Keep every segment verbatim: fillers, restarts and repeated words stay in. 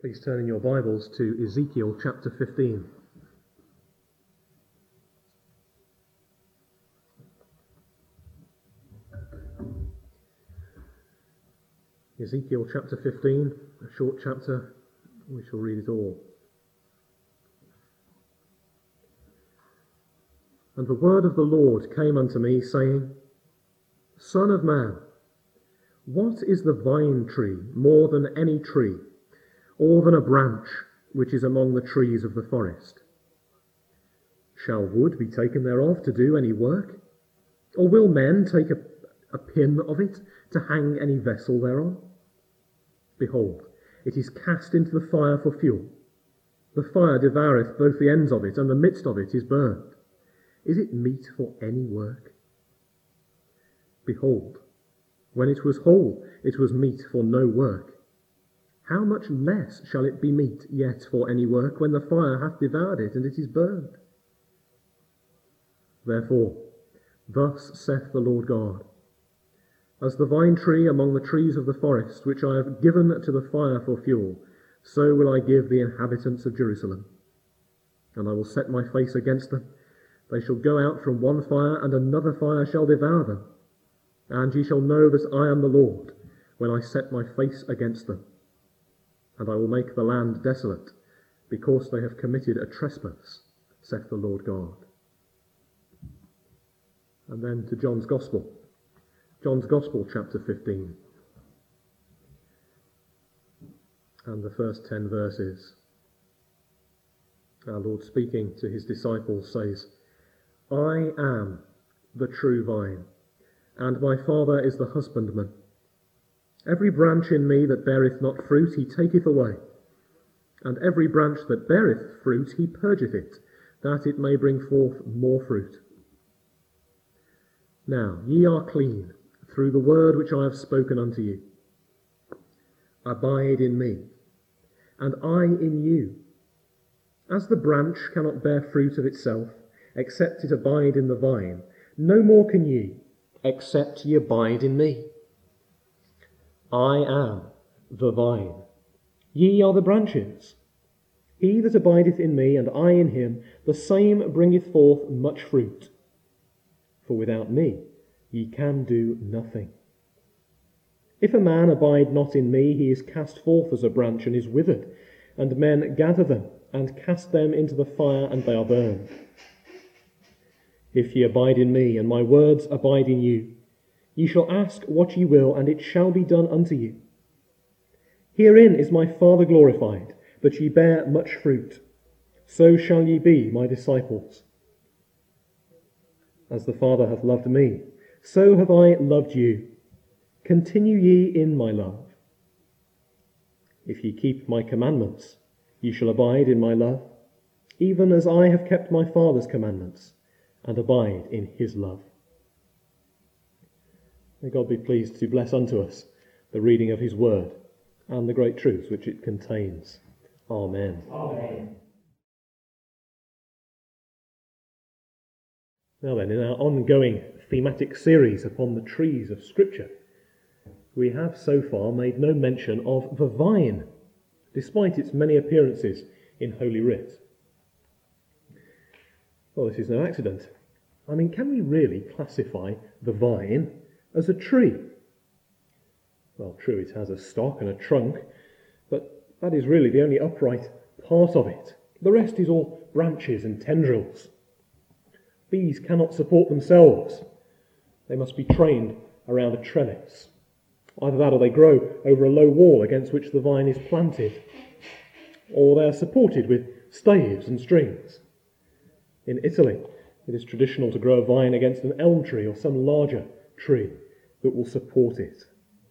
Please turn in your Bibles to Ezekiel chapter fifteen. Ezekiel chapter fifteen, a short chapter. We shall read it all. And the word of the Lord came unto me, saying, Son of man, what is the vine tree more than any tree, or than a branch which is among the trees of the forest? Shall wood be taken thereof to do any work? Or will men take a, a pin of it to hang any vessel thereon? Behold, it is cast into the fire for fuel. The fire devoureth both the ends of it, and the midst of it is burned. Is it meet for any work? Behold, when it was whole, it was meet for no work. How much less shall it be meet yet for any work, when the fire hath devoured it, and it is burned? Therefore, thus saith the Lord God, As the vine tree among the trees of the forest, which I have given to the fire for fuel, so will I give the inhabitants of Jerusalem. And I will set my face against them. They shall go out from one fire, and another fire shall devour them. And ye shall know that I am the Lord, when I set my face against them. And I will make the land desolate, because they have committed a trespass, saith the Lord God. And then to John's Gospel. John's Gospel, chapter fifteen. And the first ten verses. Our Lord, speaking to his disciples, says, I am the true vine, and my Father is the husbandman. Every branch in me that beareth not fruit he taketh away, and every branch that beareth fruit he purgeth it, that it may bring forth more fruit. Now ye are clean through the word which I have spoken unto you. Abide in me, and I in you. As the branch cannot bear fruit of itself, except it abide in the vine, no more can ye, except ye abide in me. I am the vine, ye are the branches. He that abideth in me, and I in him, the same bringeth forth much fruit. For without me ye can do nothing. If a man abide not in me, he is cast forth as a branch, and is withered, and men gather them, and cast them into the fire, and they are burned. If ye abide in me, and my words abide in you, ye shall ask what ye will, and it shall be done unto you. Herein is my Father glorified, that ye bear much fruit. So shall ye be my disciples. As the Father hath loved me, so have I loved you. Continue ye in my love. If ye keep my commandments, ye shall abide in my love, even as I have kept my Father's commandments, and abide in his love. May God be pleased to bless unto us the reading of his word and the great truths which it contains. Amen. Amen. Now then, in our ongoing thematic series upon the trees of Scripture, we have so far made no mention of the vine, despite its many appearances in Holy Writ. Well, this is no accident. I mean, can we really classify the vine as a tree? Well, true, it has a stalk and a trunk, but that is really the only upright part of it. The rest is all branches and tendrils. These cannot support themselves. They must be trained around a trellis. Either that or they grow over a low wall against which the vine is planted, or they are supported with staves and strings. In Italy, it is traditional to grow a vine against an elm tree or some larger tree that will support it.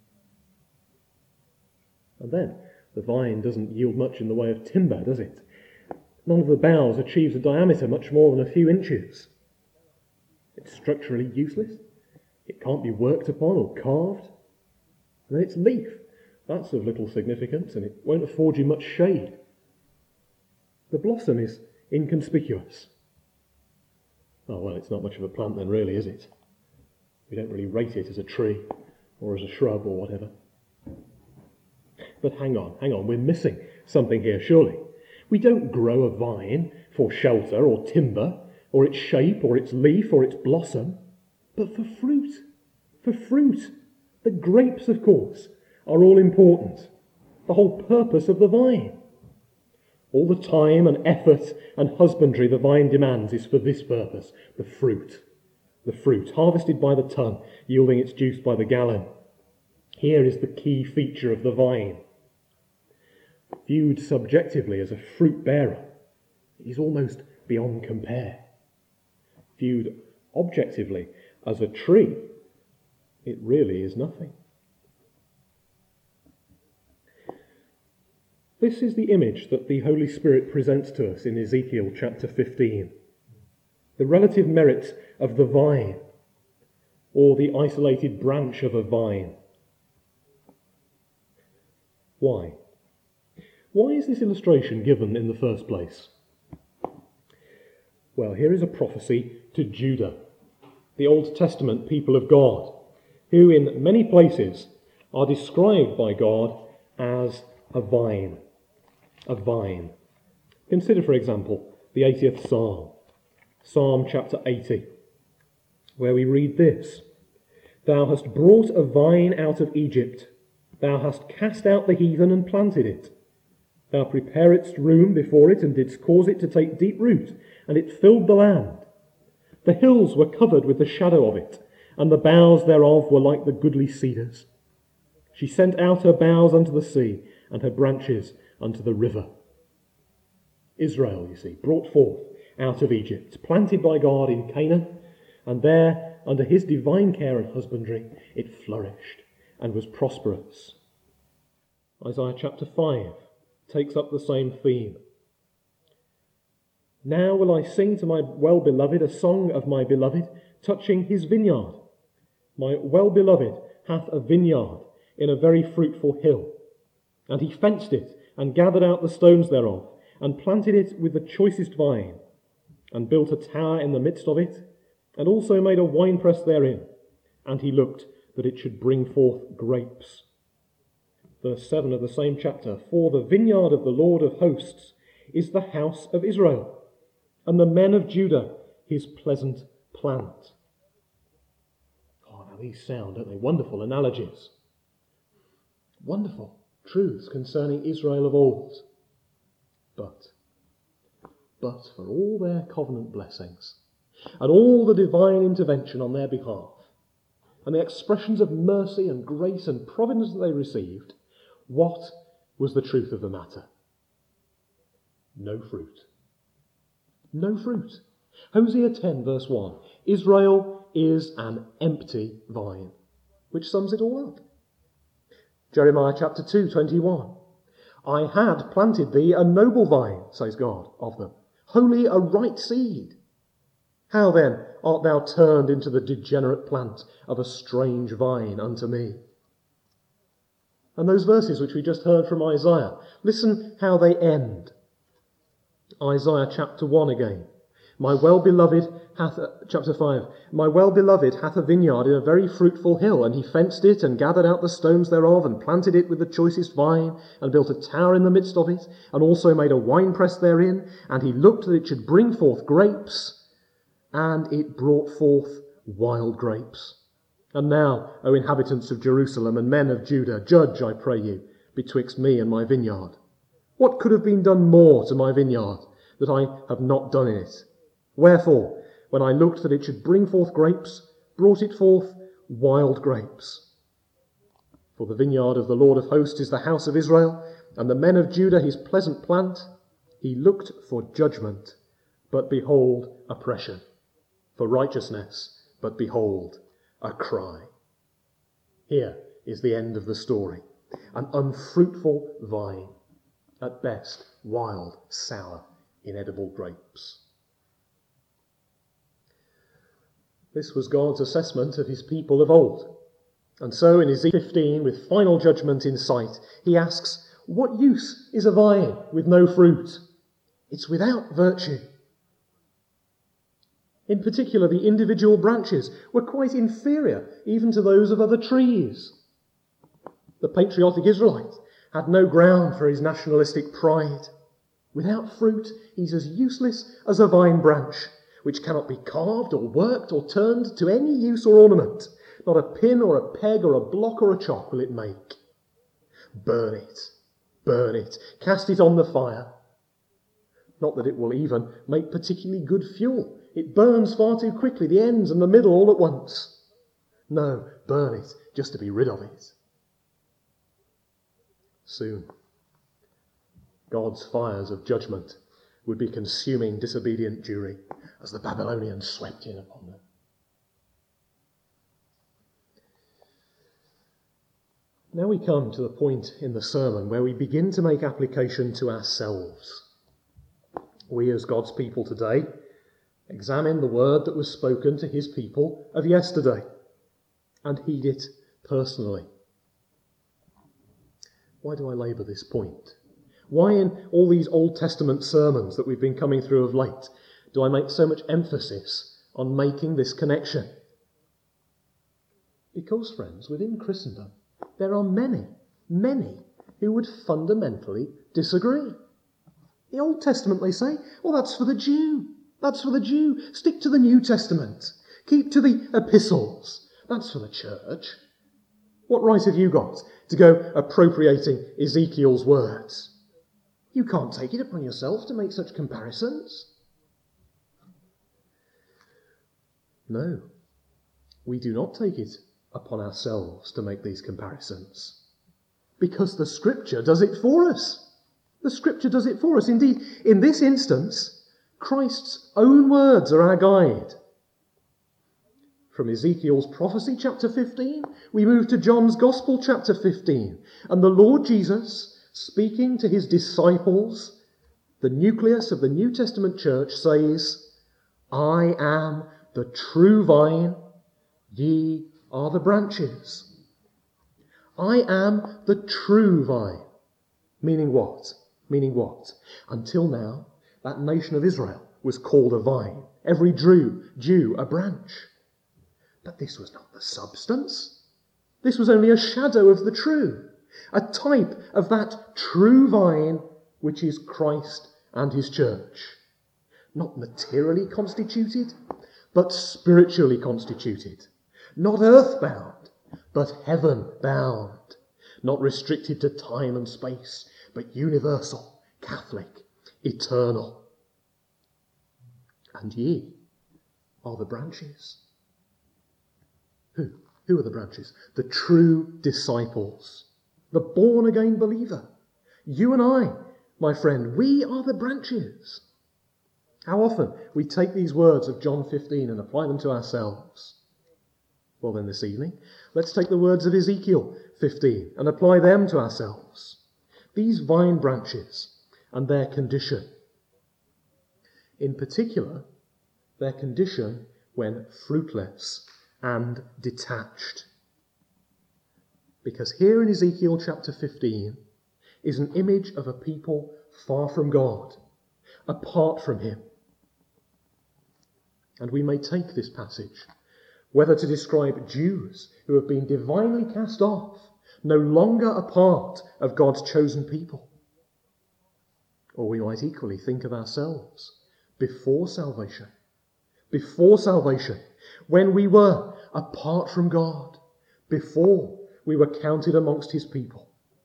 And then, the vine doesn't yield much in the way of timber, does it? None of the boughs achieves a diameter much more than a few inches. It's structurally useless. It can't be worked upon or carved. And then its leaf, that's of little significance, and it won't afford you much shade. The blossom is inconspicuous. Oh, well, it's not much of a plant then, really, is it? We don't really rate it as a tree or as a shrub or whatever. But hang on, hang on, we're missing something here, surely. We don't grow a vine for shelter or timber, or its shape, or its leaf, or its blossom, but for fruit. For fruit. The grapes, of course, are all important. The whole purpose of the vine. All the time and effort and husbandry the vine demands is for this purpose, the fruit. The fruit, harvested by the ton, yielding its juice by the gallon. Here is the key feature of the vine. Viewed subjectively as a fruit bearer, it is almost beyond compare. Viewed objectively as a tree, it really is nothing. This is the image that the Holy Spirit presents to us in Ezekiel chapter fifteen. The relative merits of the vine, or the isolated branch of a vine. Why? Why is this illustration given in the first place? Well, here is a prophecy to Judah, the Old Testament people of God, who in many places are described by God as a vine. A vine. Consider, for example, the eightieth Psalm, Psalm chapter eighty, where we read this: Thou hast brought a vine out of Egypt. Thou hast cast out the heathen and planted it. Thou preparedst room before it and didst cause it to take deep root, and it filled the land. The hills were covered with the shadow of it, and the boughs thereof were like the goodly cedars. She sent out her boughs unto the sea, and her branches unto the river. Israel, you see, brought forth out of Egypt, planted by God in Canaan, and there, under his divine care and husbandry, it flourished and was prosperous. Isaiah chapter five takes up the same theme. Now will I sing to my well-beloved a song of my beloved, touching his vineyard. My well-beloved hath a vineyard in a very fruitful hill, and he fenced it, and gathered out the stones thereof, and planted it with the choicest vine, and built a tower in the midst of it, and also made a winepress therein, and he looked that it should bring forth grapes. Verse seven of the same chapter, For the vineyard of the Lord of hosts is the house of Israel, and the men of Judah his pleasant plant. Oh, now these sound, don't they? Wonderful analogies. Wonderful truths concerning Israel of old. But, but for all their covenant blessings, and all the divine intervention on their behalf, and the expressions of mercy and grace and providence that they received, what was the truth of the matter? No fruit. No fruit. Hosea ten verse one, Israel is an empty vine, which sums it all up. Jeremiah chapter two, twenty-one, I had planted thee a noble vine, says God of them, wholly a right seed. How then art thou turned into the degenerate plant of a strange vine unto me? And those verses which we just heard from Isaiah, listen how they end. Isaiah chapter one again. My well-beloved hath, a, chapter five, my well-beloved hath a vineyard in a very fruitful hill, and he fenced it, and gathered out the stones thereof, and planted it with the choicest vine, and built a tower in the midst of it, and also made a winepress therein, and he looked that it should bring forth grapes, and it brought forth wild grapes. And now, O inhabitants of Jerusalem and men of Judah, judge, I pray you, betwixt me and my vineyard. What could have been done more to my vineyard that I have not done in it? Wherefore, when I looked that it should bring forth grapes, brought it forth wild grapes. For the vineyard of the Lord of hosts is the house of Israel, and the men of Judah his pleasant plant. He looked for judgment, but behold, oppression. For righteousness, but behold, a cry. Here is the end of the story. An unfruitful vine, at best wild, sour, inedible grapes. This was God's assessment of his people of old. And so in Ezekiel fifteen, with final judgment in sight, he asks, what use is a vine with no fruit? It's without virtue. In particular, the individual branches were quite inferior even to those of other trees. The patriotic Israelites had no ground for his nationalistic pride. Without fruit, he's as useless as a vine branch, which cannot be carved or worked or turned to any use or ornament. Not a pin or a peg or a block or a chalk will it make. Burn it, burn it, cast it on the fire. Not that it will even make particularly good fuel. It burns far too quickly, the ends and the middle all at once. No, burn it, just to be rid of it. Soon, God's fires of judgment would be consuming disobedient Jewry as the Babylonians swept in upon them. Now we come to the point in the sermon where we begin to make application to ourselves. We as God's people today examine the word that was spoken to his people of yesterday and heed it personally. Why do I labour this point? Why in all these Old Testament sermons that we've been coming through of late do I make so much emphasis on making this connection? Because, friends, within Christendom, there are many, many who would fundamentally disagree. The Old Testament, they say, well, that's for the Jew. That's for the Jew. Stick to the New Testament. Keep to the epistles. That's for the church. What right have you got to go appropriating Ezekiel's words? You can't take it upon yourself to make such comparisons. No, we do not take it upon ourselves to make these comparisons, because the Scripture does it for us. The Scripture does it for us. Indeed, in this instance, Christ's own words are our guide. From Ezekiel's prophecy, chapter fifteen, we move to John's Gospel, chapter fifteen, and the Lord Jesus, speaking to his disciples, the nucleus of the New Testament church, says, I am the true vine, ye are the branches. I am the true vine. Meaning what? Meaning what? Until now, that nation of Israel was called a vine. Every Jew, Jew, a branch. But this was not the substance. This was only a shadow of the true, a type of that true vine which is Christ and his church. Not materially constituted, but spiritually constituted. Not earthbound, but heaven-bound. Not restricted to time and space, but universal, Catholic, eternal. And ye are the branches. Who? Who are the branches? The true disciples. The born-again believer. You and I, my friend, we are the branches. How often we take these words of John fifteen and apply them to ourselves. Well then this evening, let's take the words of Ezekiel fifteen and apply them to ourselves. These vine branches and their condition. In particular, their condition when fruitless and detached. Because here in Ezekiel chapter fifteen is an image of a people far from God, apart from him. And we may take this passage, whether to describe Jews who have been divinely cast off, no longer a part of God's chosen people. Or we might equally think of ourselves before salvation. Before salvation, when we were apart from God, before we were counted amongst his people.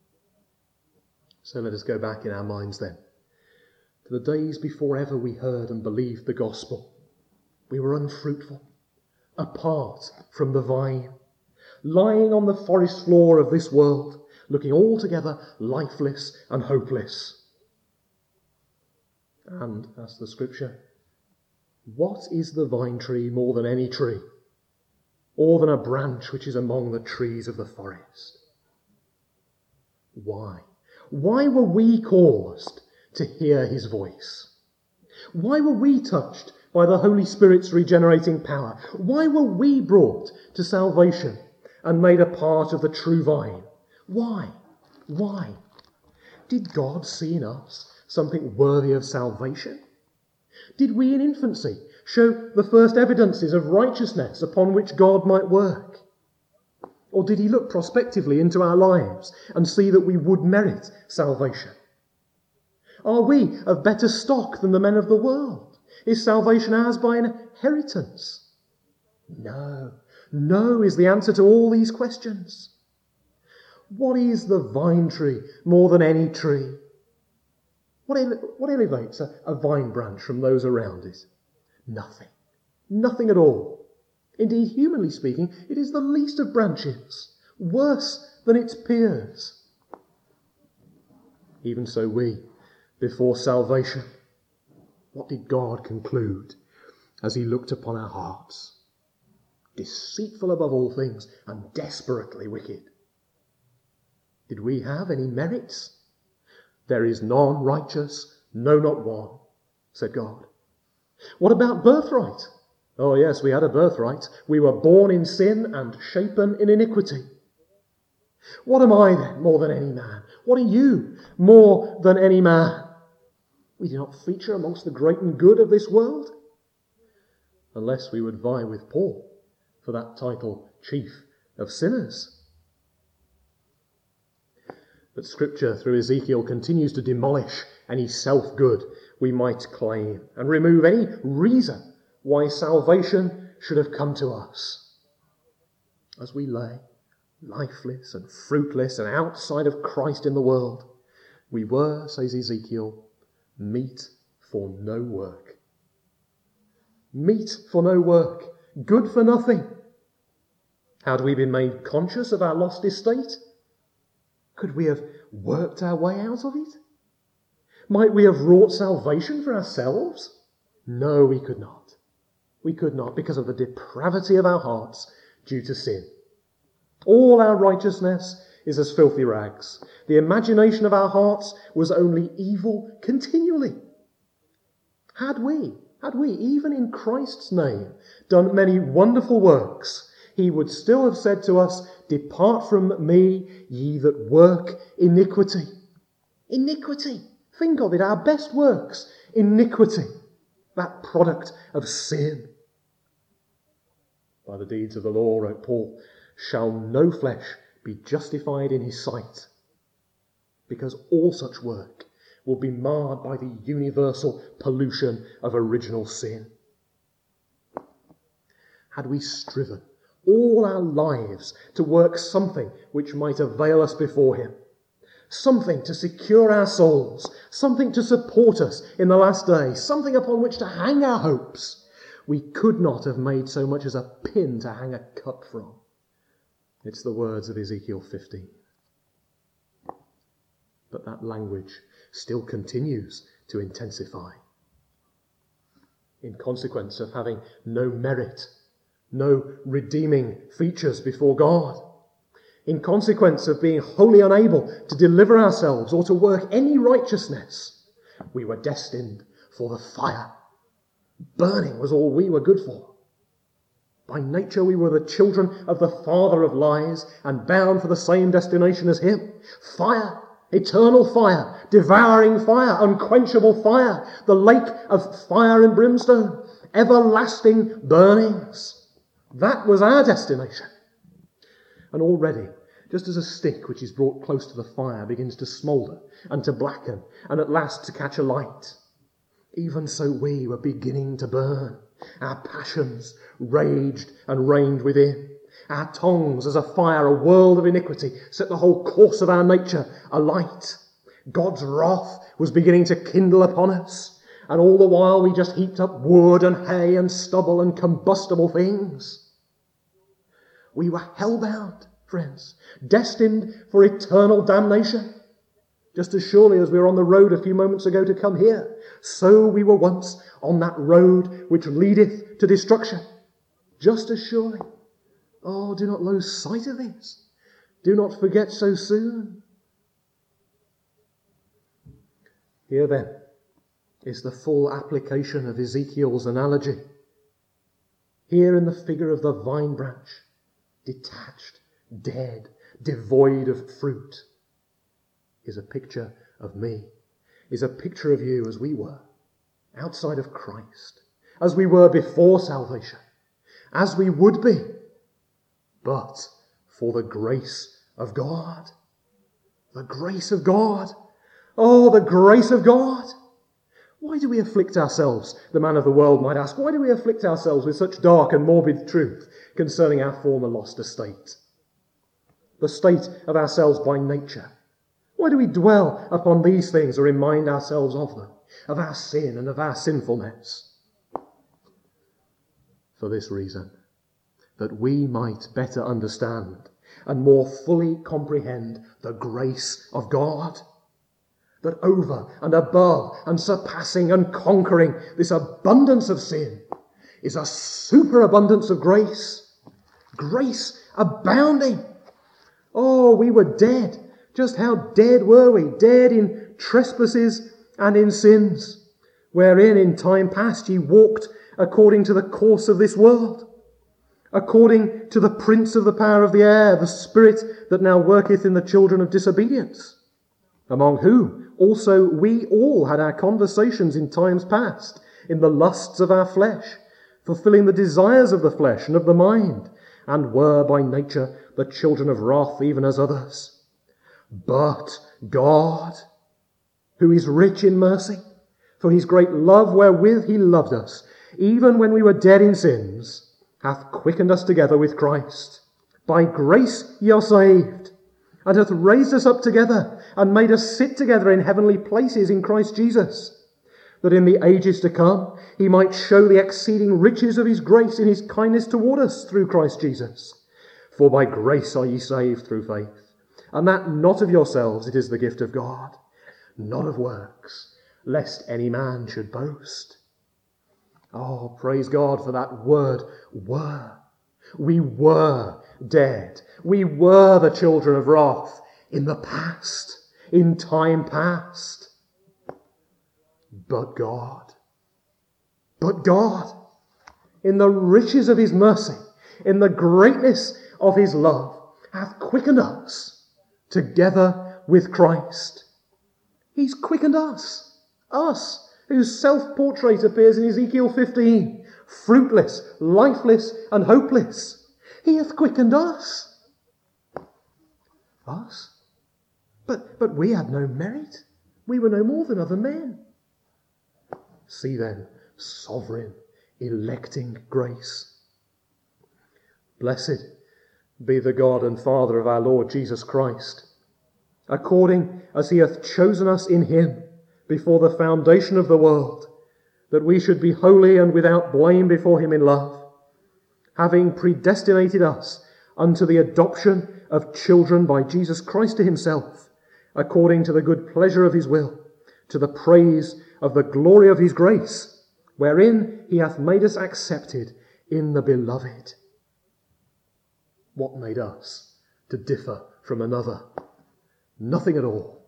So let us go back in our minds then to the days before ever we heard and believed the gospel. We were unfruitful, apart from the vine, lying on the forest floor of this world, looking altogether lifeless and hopeless. And, as the Scripture, what is the vine tree more than any tree, or than a branch which is among the trees of the forest? Why? Why were we caused to hear his voice? Why were we touched by the Holy Spirit's regenerating power? Why were we brought to salvation and made a part of the true vine? Why? Why? Did God see in us something worthy of salvation? Did we in infancy show the first evidences of righteousness upon which God might work? Or did he look prospectively into our lives and see that we would merit salvation? Are we of better stock than the men of the world? Is salvation ours by inheritance? No, no is the answer to all these questions. What is the vine tree more than any tree? What, ele- what elevates a, a vine branch from those around it? Nothing. Nothing at all. Indeed, humanly speaking, it is the least of branches, worse than its peers. Even so we, before salvation, what did God conclude as he looked upon our hearts? Deceitful above all things and desperately wicked. Did we have any merits? There is none righteous, no, not one, said God. What about birthright? Oh yes, we had a birthright. We were born in sin and shapen in iniquity. What am I then, more than any man? What are you, more than any man? We do not feature amongst the great and good of this world, unless we would vie with Paul for that title, chief of sinners. But Scripture, through Ezekiel, continues to demolish any self-good we might claim and remove any reason why salvation should have come to us. As we lay lifeless and fruitless and outside of Christ in the world, we were, says Ezekiel, meat for no work. Meat for no work, good for nothing. Had we been made conscious of our lost estate? Could we have worked our way out of it? Might we have wrought salvation for ourselves? No, we could not. We could not, because of the depravity of our hearts due to sin. All our righteousness is as filthy rags. The imagination of our hearts was only evil continually. Had we, had we, even in Christ's name, done many wonderful works, he would still have said to us, "Depart from me, ye that work iniquity." Iniquity. Think of it, our best works. Iniquity. That product of sin. By the deeds of the law, wrote Paul, shall no flesh be justified in his sight, because all such work will be marred by the universal pollution of original sin. Had we striven all our lives to work something which might avail us before him, something to secure our souls, something to support us in the last day, something upon which to hang our hopes, we could not have made so much as a pin to hang a cup from. It's the words of Ezekiel fifteen. But that language still continues to intensify. In consequence of having no merit, no redeeming features before God, in consequence of being wholly unable to deliver ourselves or to work any righteousness, we were destined for the fire. Burning was all we were good for. By nature we were the children of the father of lies and bound for the same destination as him. Fire, eternal fire, devouring fire, unquenchable fire, the lake of fire and brimstone, everlasting burnings. That was our destination. And already, just as a stick which is brought close to the fire begins to smoulder and to blacken and at last to catch a light, even so we were beginning to burn. Our passions raged and reigned within. Our tongues, as a fire, a world of iniquity, set the whole course of our nature alight. God's wrath was beginning to kindle upon us, and all the while we just heaped up wood and hay and stubble and combustible things. We were hellbound, friends, destined for eternal damnation. Just as surely as we were on the road a few moments ago to come here, so we were once on that road which leadeth to destruction. Just as surely. Oh, do not lose sight of this. Do not forget so soon. Here then is the full application of Ezekiel's analogy. Here in the figure of the vine branch, detached, dead, devoid of fruit, is a picture of me, is a picture of you as we were, outside of Christ, as we were before salvation, as we would be, but for the grace of God. The grace of God. Oh, the grace of God. Why do we afflict ourselves, the man of the world might ask, why do we afflict ourselves with such dark and morbid truth concerning our former lost estate? The state of ourselves by nature. Why do we dwell upon these things or remind ourselves of them, of our sin and of our sinfulness? For this reason, that we might better understand and more fully comprehend the grace of God, that over and above and surpassing and conquering this abundance of sin is a superabundance of grace, grace abounding. Oh, we were dead. Just how dead were we? Dead in trespasses and in sins, wherein in time past ye walked according to the course of this world, according to the prince of the power of the air, the spirit that now worketh in the children of disobedience, among whom also we all had our conversations in times past, in the lusts of our flesh, fulfilling the desires of the flesh and of the mind, and were by nature the children of wrath, even as others. But God, who is rich in mercy, for his great love wherewith he loved us, even when we were dead in sins, hath quickened us together with Christ. By grace ye are saved, and hath raised us up together, and made us sit together in heavenly places in Christ Jesus, that in the ages to come he might show the exceeding riches of his grace in his kindness toward us through Christ Jesus. For by grace are ye saved through faith, and that not of yourselves, it is the gift of God, not of works, lest any man should boast. Oh, praise God for that word, were. We were dead. We were the children of wrath in the past, in time past. But God, but God, in the riches of his mercy, in the greatness of his love, hath quickened us together with Christ. He's quickened us, us, whose self-portrait appears in Ezekiel fifteen, fruitless, lifeless, and hopeless. He hath quickened us. Us? But, but we had no merit. We were no more than other men. See then, sovereign, electing grace. Blessed be the God and Father of our Lord Jesus Christ, according as he hath chosen us in him before the foundation of the world, that we should be holy and without blame before him in love, having predestinated us unto the adoption of children by Jesus Christ to himself, according to the good pleasure of his will, to the praise of the glory of his grace, wherein he hath made us accepted in the beloved. What made us to differ from another? Nothing at all.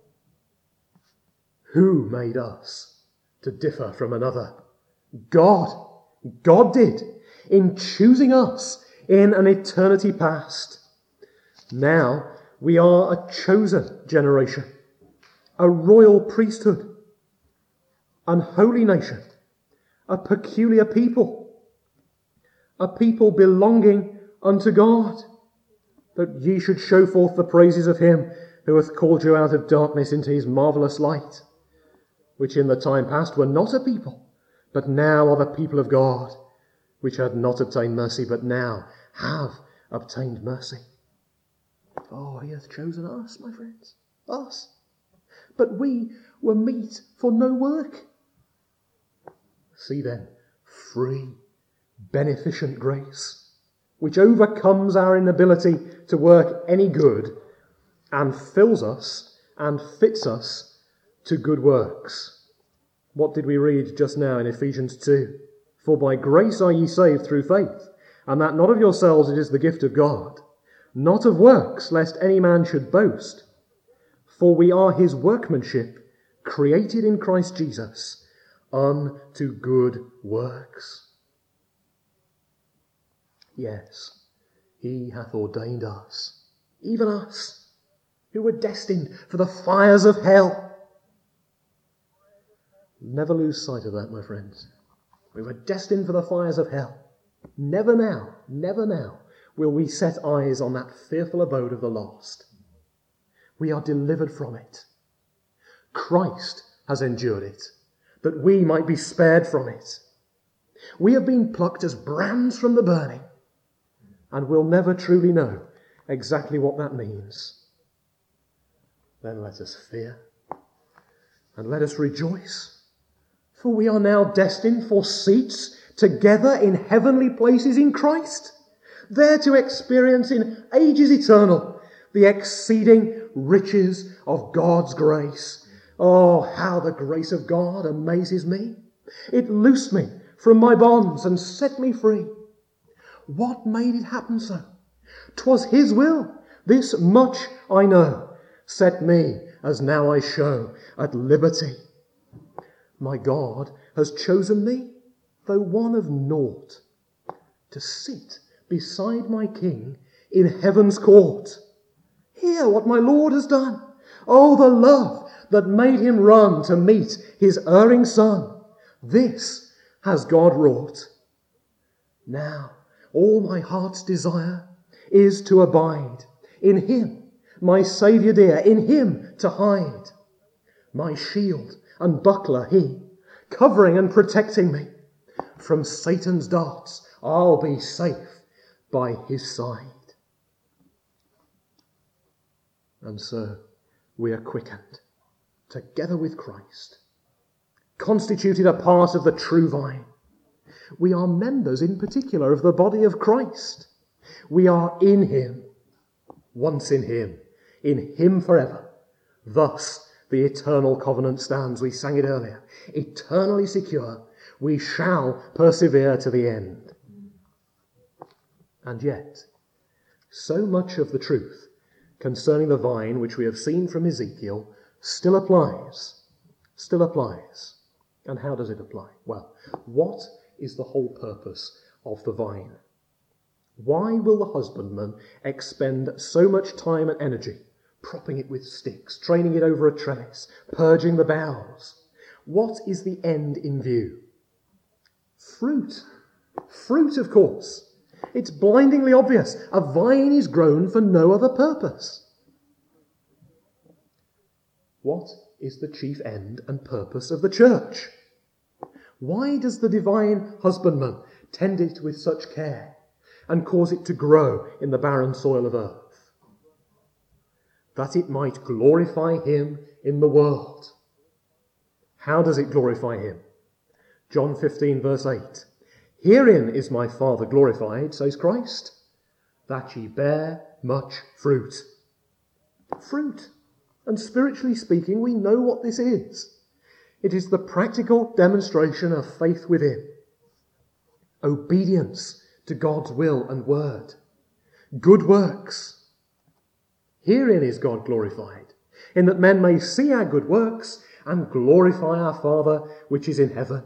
Who made us to differ from another? God. God did, in choosing us in an eternity past. Now we are a chosen generation, a royal priesthood, an holy nation, a peculiar people, a people belonging unto God, that ye should show forth the praises of him who hath called you out of darkness into his marvellous light, which in the time past were not a people, but now are the people of God, which had not obtained mercy, but now have obtained mercy. Oh, he hath chosen us, my friends, us. But we were meet for no work. See then, free, beneficent grace, which overcomes our inability to work any good and fills us and fits us to good works. What did we read just now in Ephesians two? For by grace are ye saved through faith, and that not of yourselves, it is the gift of God, not of works, lest any man should boast. For we are his workmanship, created in Christ Jesus, unto good works. Yes, he hath ordained us, even us, who were destined for the fires of hell. Never lose sight of that, my friends. We were destined for the fires of hell. Never now, never now will we set eyes on that fearful abode of the lost. We are delivered from it. Christ has endured it, that we might be spared from it. We have been plucked as brands from the burning, and will never truly know exactly what that means. Then let us fear, and let us rejoice, for we are now destined for seats together in heavenly places in Christ, there to experience in ages eternal the exceeding riches of God's grace. Oh, how the grace of God amazes me. It loosed me from my bonds and set me free. What made it happen so? 'Twas his will, this much I know, set me, as now I show, at liberty. My God has chosen me, though one of naught, to sit beside my King in heaven's court. Hear what my Lord has done. Oh, the love that made him run to meet his erring son. This has God wrought. Now, all my heart's desire is to abide in him, my Saviour dear, in him to hide. My shield and buckler he, covering and protecting me. From Satan's darts I'll be safe by his side. And so we are quickened together with Christ, constituted a part of the true vine. We are members in particular of the body of Christ. We are in him, once in him, in him forever. Thus the eternal covenant stands. We sang it earlier. Eternally secure, we shall persevere to the end. And yet, so much of the truth concerning the vine which we have seen from Ezekiel still applies. Still applies. And how does it apply? Well, what is the whole purpose of the vine? Why will the husbandman expend so much time and energy propping it with sticks, training it over a trellis, purging the boughs? What is the end in view? Fruit. Fruit, of course. It's blindingly obvious. A vine is grown for no other purpose. What is the chief end and purpose of the church? Why does the divine husbandman tend it with such care and cause it to grow in the barren soil of earth? That it might glorify him in the world. How does it glorify him? John fifteen verse eight. Herein is my Father glorified, says Christ, that ye bear much fruit. Fruit. And spiritually speaking, we know what this is. It is the practical demonstration of faith within. Obedience to God's will and word. Good works. Herein is God glorified, in that men may see our good works and glorify our Father which is in heaven.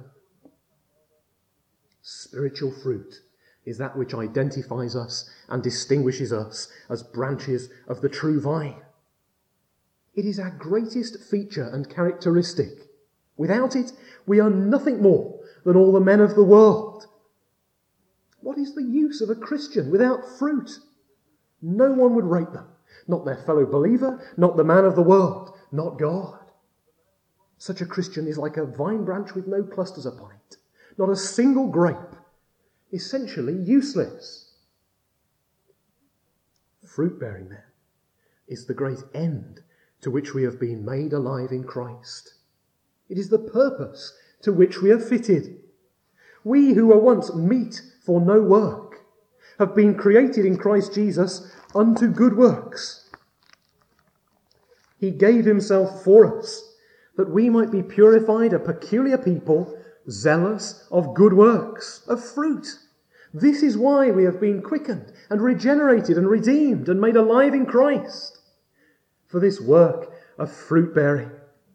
Spiritual fruit is that which identifies us and distinguishes us as branches of the true vine. It is our greatest feature and characteristic. Without it, we are nothing more than all the men of the world. What is the use of a Christian without fruit? No one would rate them. Not their fellow believer, not the man of the world, not God. Such a Christian is like a vine branch with no clusters upon it. Not a single grape. Essentially useless. Fruit-bearing, then, is the great end to which we have been made alive in Christ. It is the purpose to which we are fitted. We who were once meat for no work have been created in Christ Jesus unto good works. He gave himself for us, that we might be purified, a peculiar people, zealous of good works, of fruit. This is why we have been quickened and regenerated and redeemed and made alive in Christ, for this work of fruit bearing.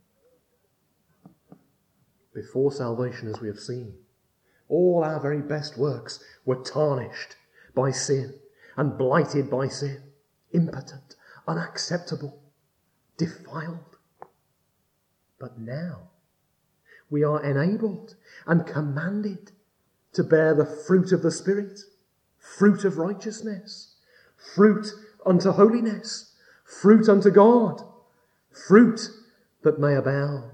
Before salvation, as we have seen, all our very best works were tarnished by sin and blighted by sin, impotent, unacceptable, defiled. But now we are enabled and commanded to bear the fruit of the Spirit. fruit of righteousness, fruit unto holiness, fruit unto God, fruit that may abound.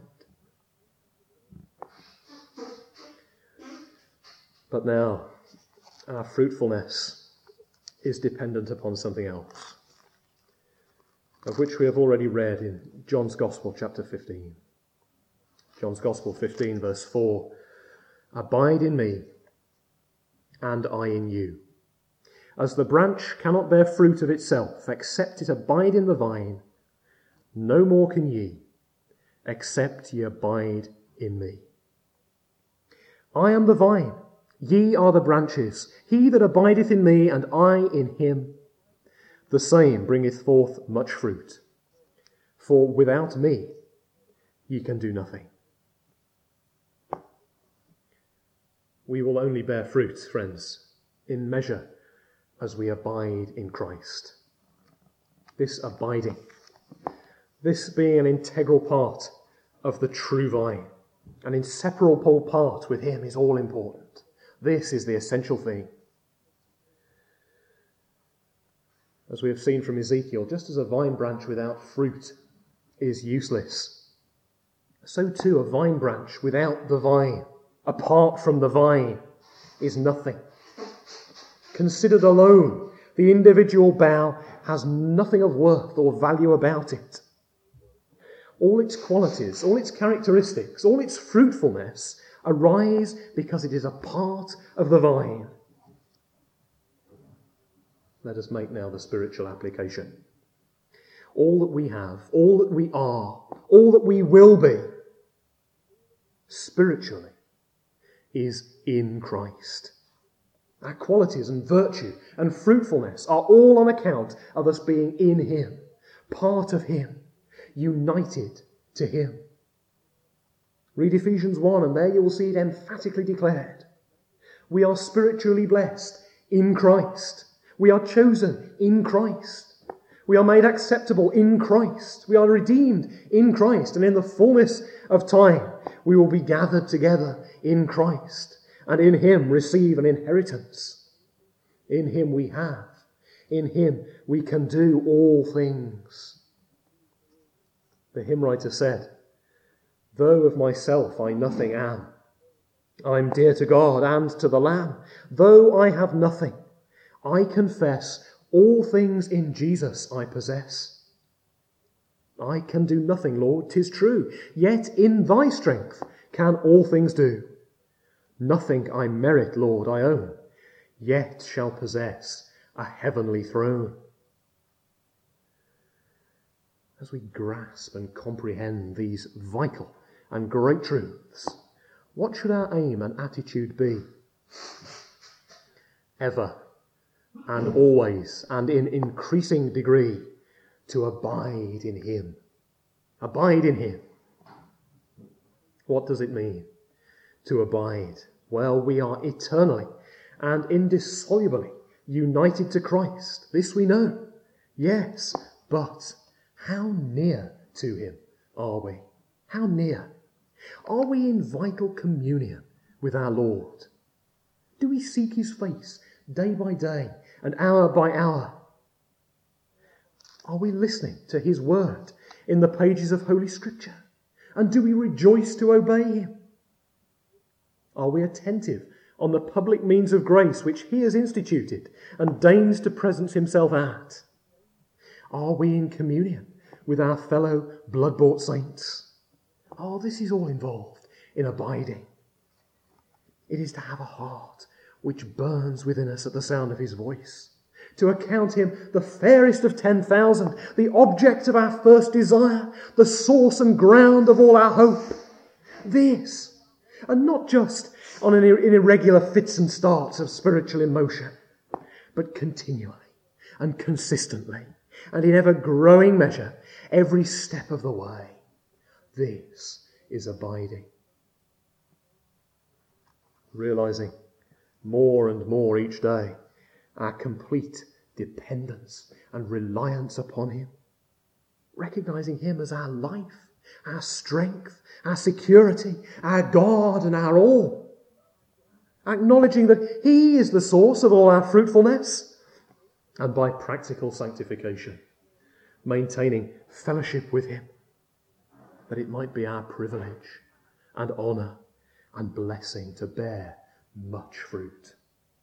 But now, our fruitfulness is dependent upon something else, of which we have already read in John's Gospel, chapter fifteen. John's Gospel fifteen, verse four. Abide in me, and I in you. As the branch cannot bear fruit of itself, except it abide in the vine, no more can ye, except ye abide in me. I am the vine, ye are the branches. He that abideth in me, and I in him, the same bringeth forth much fruit. For without me ye can do nothing. We will only bear fruit, friends, in measure as we abide in Christ. This abiding, this being an integral part of the true vine, an inseparable part with him, is all important. This is the essential thing. As we have seen from Ezekiel, just as a vine branch without fruit is useless, so too a vine branch without the vine, apart from the vine, is nothing. Considered alone, the individual bough has nothing of worth or value about it. All its qualities, all its characteristics, all its fruitfulness arise because it is a part of the vine. Let us make now the spiritual application. All that we have, all that we are, all that we will be, spiritually, is in Christ. Our qualities and virtue and fruitfulness are all on account of us being in him, part of him, united to him. Read Ephesians one, and there you will see it emphatically declared. We are spiritually blessed in Christ. We are chosen in Christ. We are made acceptable in Christ. We are redeemed in Christ. And in the fullness of time, we will be gathered together in Christ, and in him receive an inheritance. In him we have. In him we can do all things. The hymn writer said, though of myself I nothing am, I'm dear to God and to the Lamb. Though I have nothing, I confess all things in Jesus I possess. I can do nothing, Lord, 'tis true, yet in thy strength can all things do. Nothing I merit, Lord, I own, yet shall possess a heavenly throne. As we grasp and comprehend these vital and great truths, what should our aim and attitude be? Ever and always and in increasing degree to abide in him. Abide in him. What does it mean to abide? Well, we are eternally and indissolubly united to Christ. This we know. Yes, but how near to him are we? How near? Are we in vital communion with our Lord? Do we seek his face day by day and hour by hour? Are we listening to his word in the pages of Holy Scripture? And do we rejoice to obey him? Are we attentive on the public means of grace which he has instituted and deigns to presence himself at? Are we in communion with our fellow blood-bought saints? Oh, this is all involved in abiding. It is to have a heart which burns within us at the sound of his voice, to account him the fairest of ten thousand, the object of our first desire, the source and ground of all our hope. This, and not just on an in irregular fits and starts of spiritual emotion, but continually and consistently and in ever-growing measure, every step of the way. This is abiding. Realizing more and more each day our complete dependence and reliance upon him. Recognizing him as our life, our strength, our security, our God and our all. acknowledging that he is the source of all our fruitfulness, and by practical sanctification, maintaining fellowship with him, that it might be our privilege and honour and blessing to bear much fruit.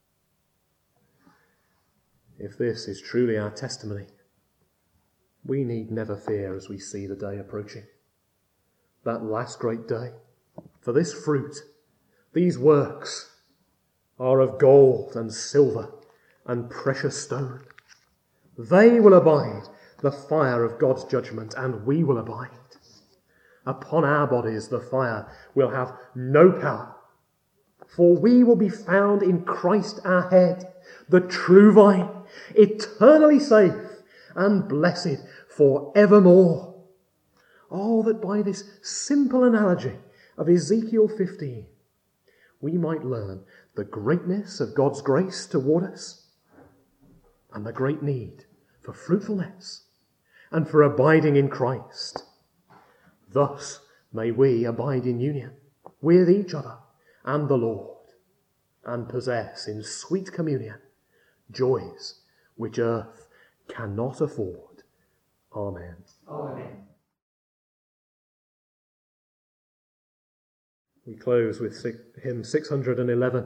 If this is truly our testimony, we need never fear as we see the day approaching, that last great day. For this fruit, these works, are of gold and silver and precious stone. They will abide the fire of God's judgment, and we will abide. Upon our bodies the fire will have no power, for we will be found in Christ our head, the true vine, eternally safe and blessed for evermore. Oh, that by this simple analogy of Ezekiel fifteen, we might learn the greatness of God's grace toward us and the great need for fruitfulness and for abiding in Christ. Thus may we abide in union with each other and the Lord, and possess in sweet communion joys which earth cannot afford. Amen. Amen. We close with hymn six hundred eleven,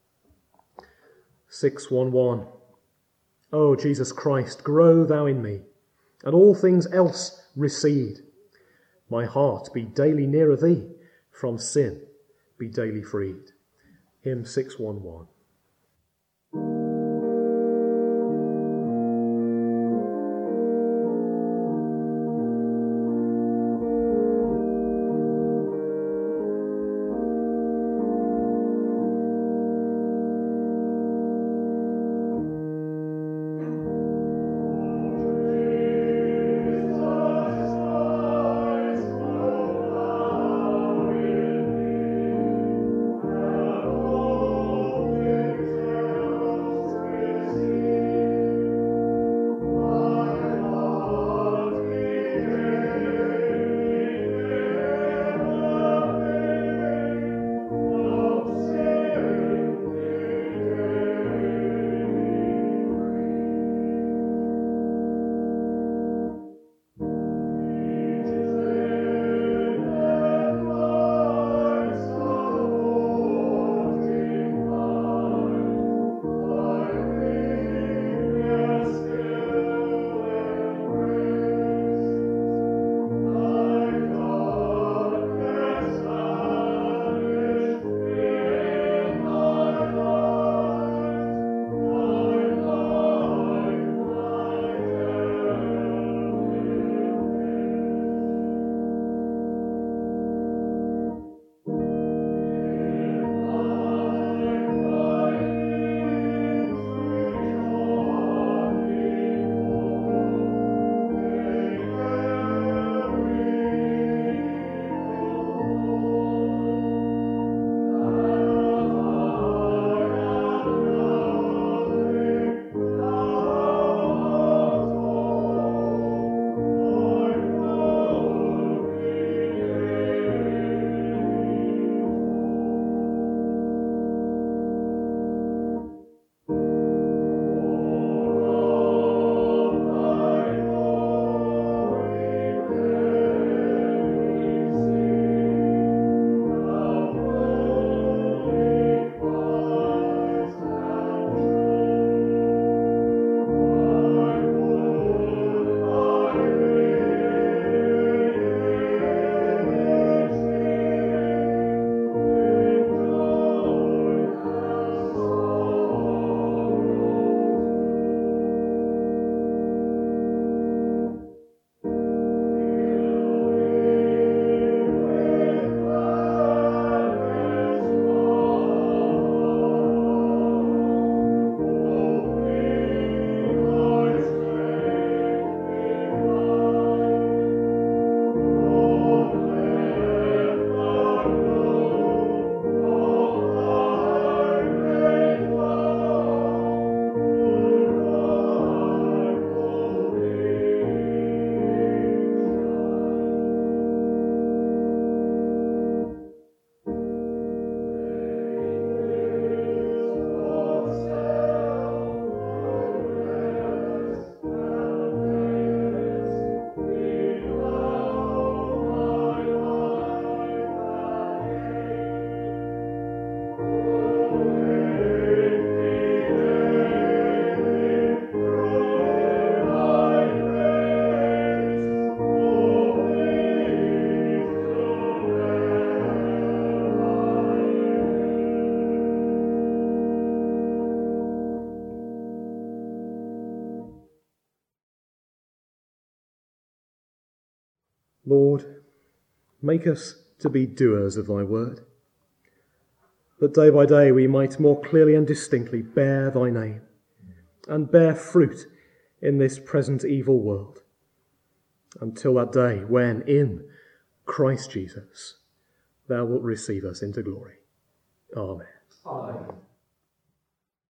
six one one. O Jesus Christ, grow thou in me, and all things else recede. My heart be daily nearer thee, from sin be daily freed. Hymn six one one. Amen. Lord, make us to be doers of thy word, that day by day we might more clearly and distinctly bear thy name and bear fruit in this present evil world, until that day when in Christ Jesus thou wilt receive us into glory. Amen. Amen.